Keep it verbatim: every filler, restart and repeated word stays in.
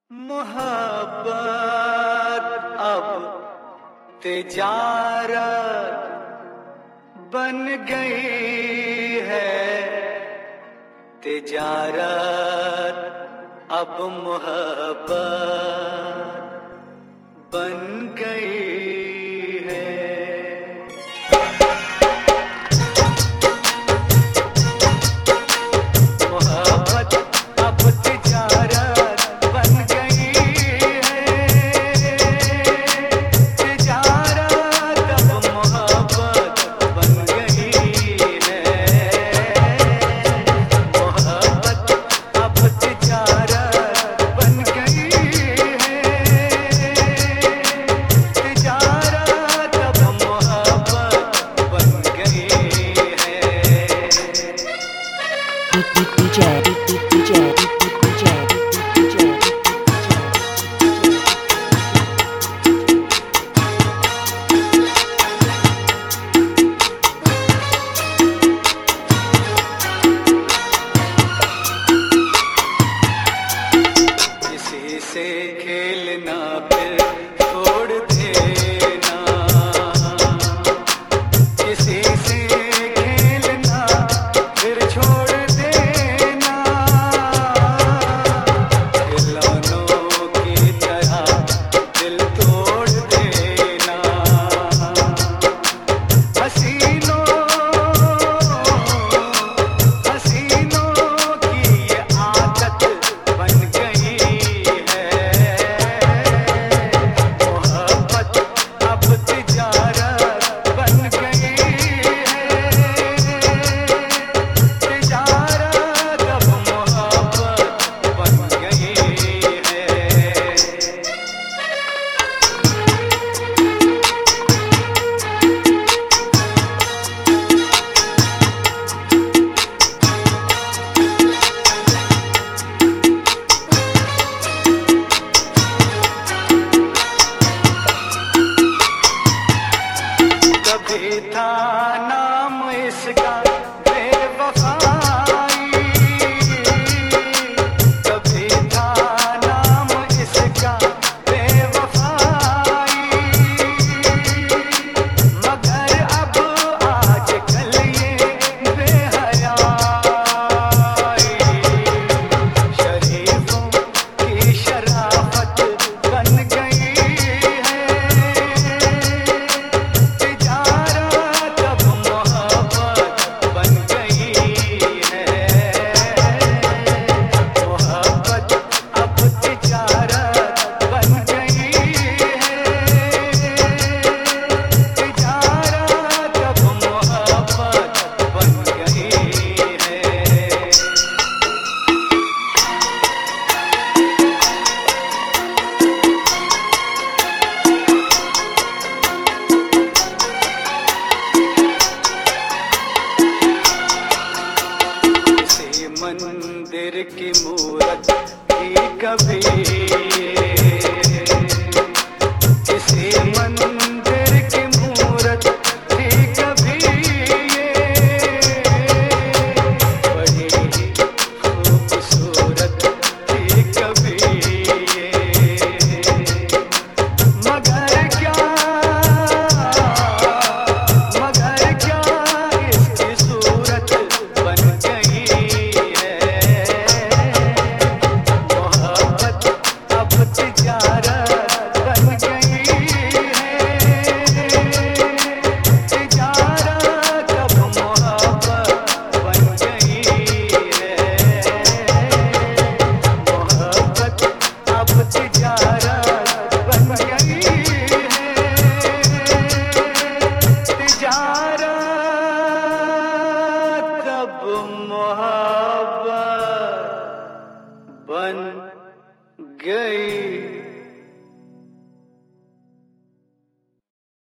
मोहब्बत अब तिजारत बन गई है। तिजारत अब मोहब्बत बन गई है। मोहब्बत अब तिजारत बन गई है। तिजारत अब मोहब्बत बन गई है। मोहब्बत अब तिजारत बन गई है। तिजारत अब मोहब्बत बन गई है। D J, D J, D J, D J. किसी से खेलना फिर छोड़ देना। किसी से खेलना फिर छोड़ देना। खिलौनों की तरह दिल तोड़ देना। हसीनों हसीनों की ये आदत बन गई है। मोहब्बत अब तिजारत बन गई है। तिजारत अब मोहब्बत बन गई है। कभी था नाम इसका बेवफाई। कभी था नाम इसका बेवफाई। मगर अब आजकल ये बेहयाई। शरीफों की शराफत बन गई है। तिजारत अब मोहब्बत बन गई है। मोहब्बत अब तिजारत बन गई है। तिजारत अब मोहब्बत बन गई है। किसी मंदिर की मूरत थी कभी। किसी मंदिर की मूरत थी कभी। ये बड़ी ही खूबसूरत थी कभी। ये मगर क्या मगर क्या इसकी सूरत बन गई है। मोहब्बत अब तिजारत बन गई है। तिजारत अब मोहब्बत बन गई है। मोहब्बत अब तिजारत बन गई है। तिजारत अब मोहब्बत बन गई।